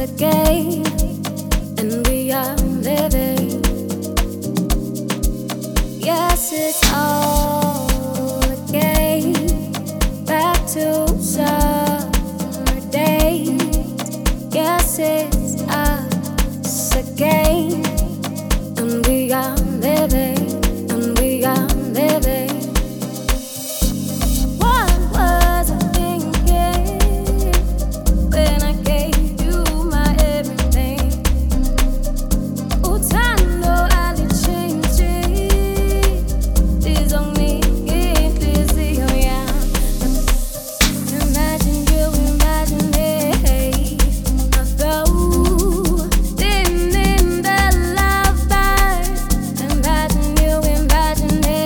again, and we are living. Yes, it's all again, back to summer days. Yes, it's us again, and we are living, and we are living. What was I thinking when I gave you my everything? Utando alichenji lizongnikihliziyo yami. Imagine you, imagine me. I floating in the love vibes. Imagine you, imagine me.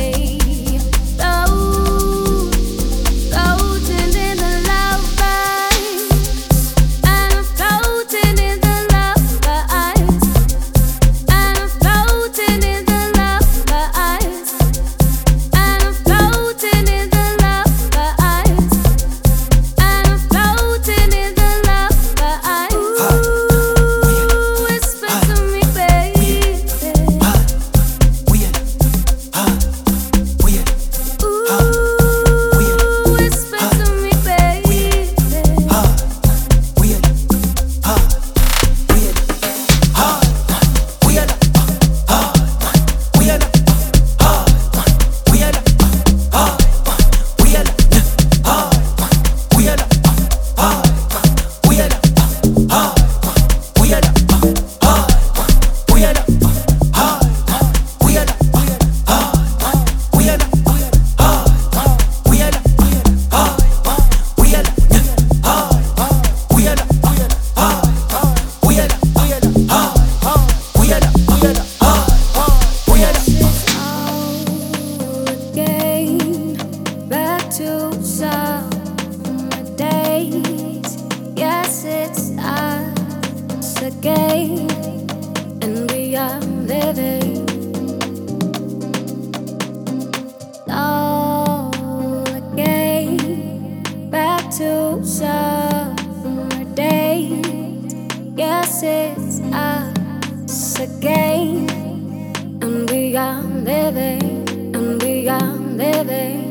Floating in the love vibes. And I'm floating in the love vibes. And I'm floating in the love vibes. And I'm floating in the love vibes. And I'm floating in the love vibes. Ooh, whisper to me, baby. Ooh, whisper to me, baby. Again, back to summer days. Yes, it's us again, and we are living. All again, back to summer days. Yes, it's us again, and we are living, and we are living.